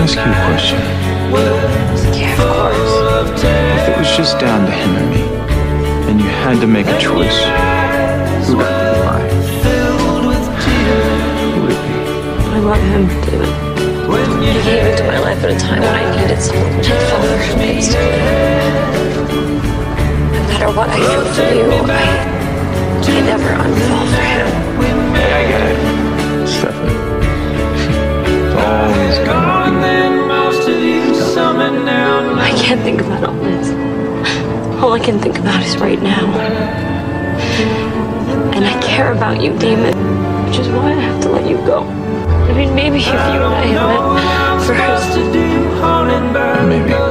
ask you a question? Yeah, of course. If it was just down to him and me, and you had to make a choice, who would it be by? Who would it be? I love him, David. He came into my life at a time when I needed someone to fall for him instantly. No matter what I feel for you, I never unfall for him. Hey, I get it. Stephanie. It's always gonna be. I can't think about all this. All I can think about is right now. And I care about you, Damon, which is why I have to let you go. I mean, maybe if you and I had met first. Maybe.